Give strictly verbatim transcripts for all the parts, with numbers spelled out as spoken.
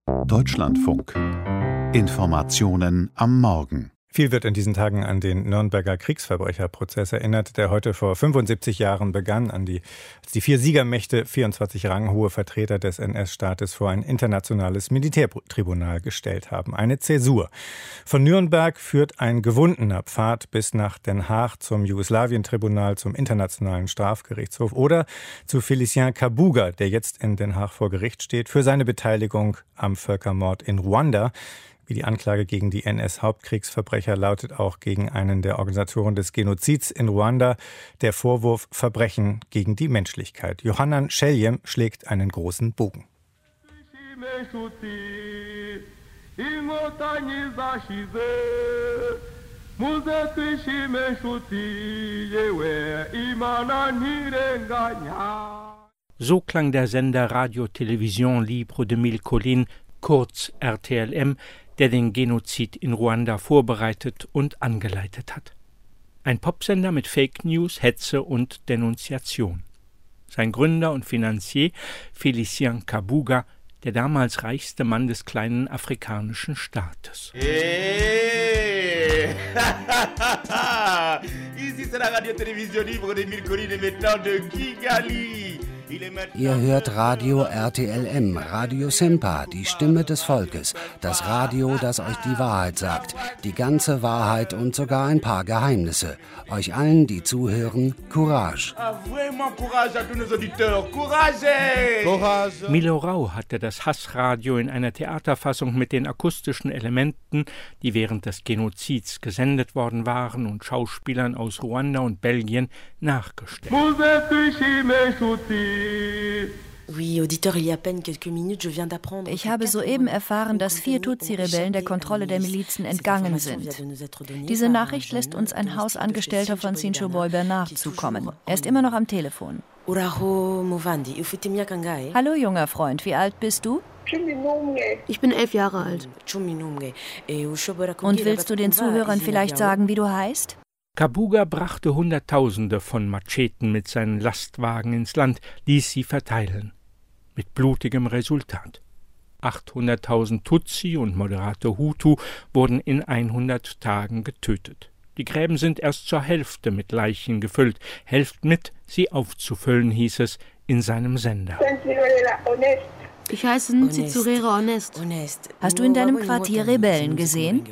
Deutschlandfunk. Informationen am Morgen. Viel wird in diesen Tagen an den Nürnberger Kriegsverbrecherprozess erinnert, der heute vor fünfundsiebzig Jahren begann, an die, als die vier Siegermächte vierundzwanzig ranghohe Vertreter des N S-Staates vor ein internationales Militärtribunal gestellt haben. Eine Zäsur. Von Nürnberg führt ein gewundener Pfad bis nach Den Haag zum Jugoslawien-Tribunal, zum Internationalen Strafgerichtshof oder zu Félicien Kabuga, der jetzt in Den Haag vor Gericht steht, für seine Beteiligung am Völkermord in Ruanda. Wie die Anklage gegen die N S-Hauptkriegsverbrecher lautet auch gegen einen der Organisatoren des Genozids in Ruanda der Vorwurf Verbrechen gegen die Menschlichkeit. Yohanan Scheljem schlägt einen großen Bogen. So klang der Sender Radio Télévision Libre de Mille Collines, kurz R T L M, der den Genozid in Ruanda vorbereitet und angeleitet hat. Ein Popsender mit Fake News, Hetze und Denunziation. Sein Gründer und Finanzier, Félicien Kabuga, der damals reichste Mann des kleinen afrikanischen Staates. Hey. Ici c'est la Radio Télévision Libre de Mille Collines maintenant de Kigali. Ihr hört Radio R T L M, Radio Sempa, die Stimme des Volkes. Das Radio, das euch die Wahrheit sagt. Die ganze Wahrheit und sogar ein paar Geheimnisse. Euch allen, die zuhören, Courage. Milo Rau hatte das Hassradio in einer Theaterfassung mit den akustischen Elementen, die während des Genozids gesendet worden waren, und Schauspielern aus Ruanda und Belgien nachgestellt. Ich habe soeben erfahren, dass vier Tutsi-Rebellen der Kontrolle der Milizen entgangen sind. Diese Nachricht lässt uns ein Hausangestellter von Sinchoboy Bernard zukommen. Er ist immer noch am Telefon. Hallo, junger Freund, wie alt bist du? Ich bin elf Jahre alt. Und willst du den Zuhörern vielleicht sagen, wie du heißt? Kabuga brachte Hunderttausende von Macheten mit seinen Lastwagen ins Land, ließ sie verteilen. Mit blutigem Resultat. achthunderttausend Tutsi und moderate Hutu wurden in hundert Tagen getötet. Die Gräben sind erst zur Hälfte mit Leichen gefüllt. Helft mit, sie aufzufüllen, hieß es in seinem Sender. Ich heiße Ntizurera Honest. Hast du in deinem Quartier Rebellen gesehen?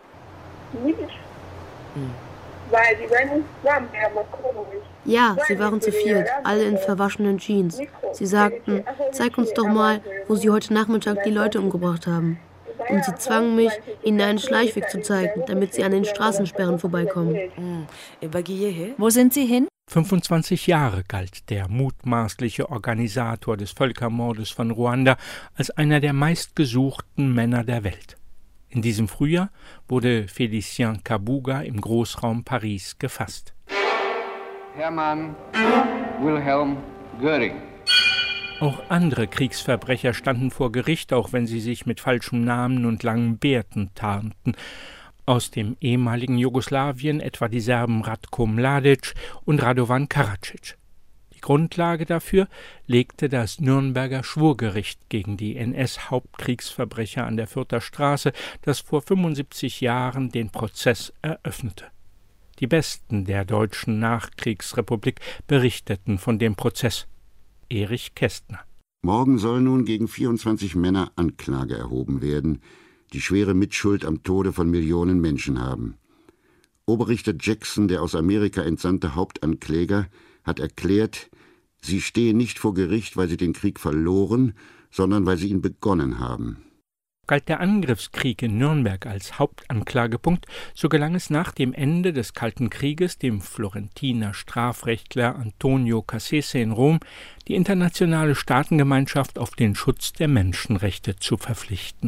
Ja, sie waren zu viert, alle in verwaschenen Jeans. Sie sagten, zeig uns doch mal, wo sie heute Nachmittag die Leute umgebracht haben. Und sie zwangen mich, ihnen einen Schleichweg zu zeigen, damit sie an den Straßensperren vorbeikommen. Wo sind sie hin? fünfundzwanzig Jahre galt der mutmaßliche Organisator des Völkermordes von Ruanda als einer der meistgesuchten Männer der Welt. In diesem Frühjahr wurde Félicien Kabuga im Großraum Paris gefasst. Hermann Wilhelm Göring. Auch andere Kriegsverbrecher standen vor Gericht, auch wenn sie sich mit falschem Namen und langen Bärten tarnten. Aus dem ehemaligen Jugoslawien etwa die Serben Ratko Mladic und Radovan Karadzic. Grundlage dafür legte das Nürnberger Schwurgericht gegen die N S-Hauptkriegsverbrecher an der Fürther Straße, das vor fünfundsiebzig Jahren den Prozess eröffnete. Die Besten der deutschen Nachkriegsrepublik berichteten von dem Prozess. Erich Kästner. Morgen soll nun gegen vierundzwanzig Männer Anklage erhoben werden, die schwere Mitschuld am Tode von Millionen Menschen haben. Oberrichter Jackson, der aus Amerika entsandte Hauptankläger, hat erklärt, sie stehen nicht vor Gericht, weil sie den Krieg verloren, sondern weil sie ihn begonnen haben. Galt der Angriffskrieg in Nürnberg als Hauptanklagepunkt, so gelang es nach dem Ende des Kalten Krieges dem Florentiner Strafrechtler Antonio Cassese in Rom, die internationale Staatengemeinschaft auf den Schutz der Menschenrechte zu verpflichten.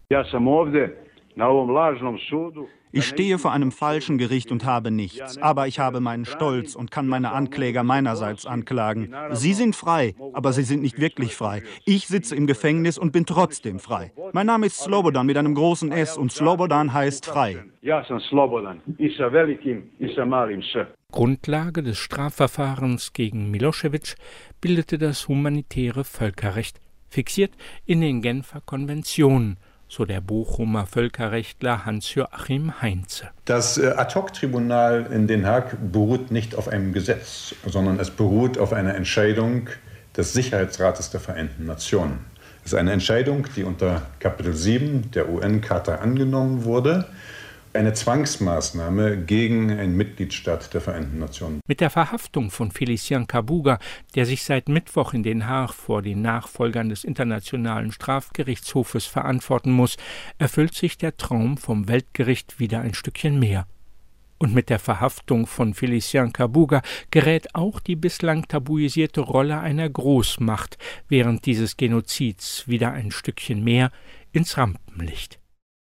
Ich stehe vor einem falschen Gericht und habe nichts, aber ich habe meinen Stolz und kann meine Ankläger meinerseits anklagen. Sie sind frei, aber sie sind nicht wirklich frei. Ich sitze im Gefängnis und bin trotzdem frei. Mein Name ist Slobodan mit einem großen S und Slobodan heißt frei. Grundlage des Strafverfahrens gegen Milosevic bildete das humanitäre Völkerrecht. fixiert in den Genfer Konventionen, so der Bochumer Völkerrechtler Hans-Joachim Heinze. Das Ad-hoc-Tribunal in Den Haag beruht nicht auf einem Gesetz, sondern es beruht auf einer Entscheidung des Sicherheitsrates der Vereinten Nationen. Es ist eine Entscheidung, die unter Kapitel sieben der U N-Charta angenommen wurde. Eine Zwangsmaßnahme gegen einen Mitgliedstaat der Vereinten Nationen. Mit der Verhaftung von Félicien Kabuga, der sich seit Mittwoch in Den Haag vor den Nachfolgern des Internationalen Strafgerichtshofes verantworten muss, erfüllt sich der Traum vom Weltgericht wieder ein Stückchen mehr. Und mit der Verhaftung von Félicien Kabuga gerät auch die bislang tabuisierte Rolle einer Großmacht während dieses Genozids wieder ein Stückchen mehr ins Rampenlicht.